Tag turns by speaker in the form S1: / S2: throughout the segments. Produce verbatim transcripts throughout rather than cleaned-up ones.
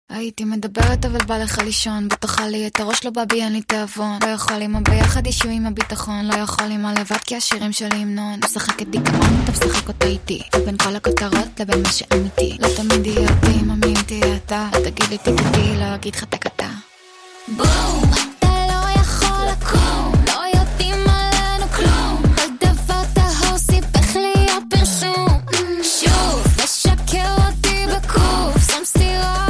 S1: הייתי מדברת אבל בא לך לישון, בטוחה לי את הראש לא בא בי אין לי תיאבון, לא יכול עם הביחד אישו עם הביטחון, לא יכול עם הלבד כי השירים שלי המנון, משחק את דיכאון, אתה משחק אותה איתי, בין כל הכותרות לבין מה שאמיתי, לא תמיד יהיה אותי, מה מי תהיה אתה, תגיד לי תגידי, לא אגיד לך תקתה. בום! אתה לא יכול לקום, לא יודעים עלינו כלום, כל דבר טהור סיפך לי הפרסום, שוב, ושקר אותי בקוף, שם סתירה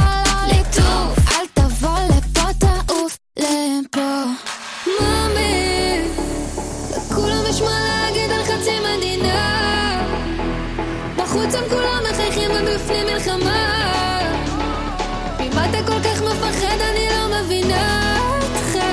S1: לפה מאמי לכולם יש מה להגיד על חצי מדינה בחוץ הם כולם מחייכים ובפנים מלחמה ממה אתה כל כך מפחד אני לא מבינה אותך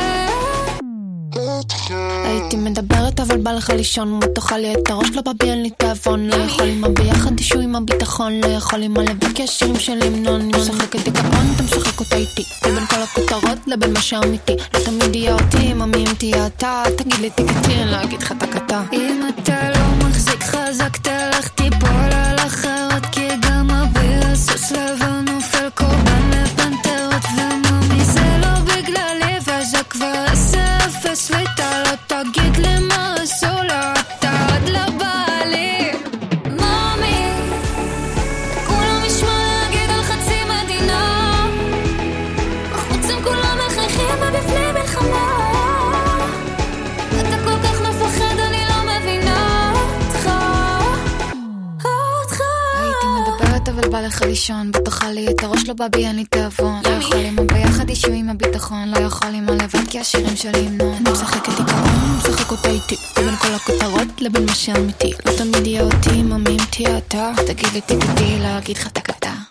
S1: הייתי מדברת אבל בא לך לישון תאכל לי את הראש לא בא בי אין לי תיאבון לא יכול עם הביחד אישו עם הביטחון לא יכול עם הלבד כי השירים שלי המנון אני משחק את דיכאון אתה משחק אותה איתי בין כל הכותרות לבין מה שאמיתי לא תמיד יהיה אותי מה מי אם תהיה אתה תגיד לי תגידי אני לא אגיד לך תקתה אם אתה לא מחזיק חזק תלך תיפול על אחרות כי גם אביר סוס לבן נופל קורבן לפנתרות וממי זה לא בגללי וזה כבר אפס שליטה לא תגיד לי מה עשו לה אתה עד לבא לי ממי כולם ישמע להגיד על חצי מדינה בחוץ הם כולם מחייכים ובפנים מלחמה אתה כל כך מפחד אני לא מבינה אותך אותך הייתי מדברת אבל בא לך לישון בטוחה לי את הראש לא בא בי אין לי תיאבון לא יכול עם הביחד אישו עם הביטחון לא יכול עם הלבד כי השירים שלי המנון אני משחק את דיכאון אני משחק אותה איתי בין כל הכותרות לבין מה שאמיתי לא תמיד יהיה אותי מה מי אם תהיה אתה תגיד לי תגידי לא אגיד לך תקתה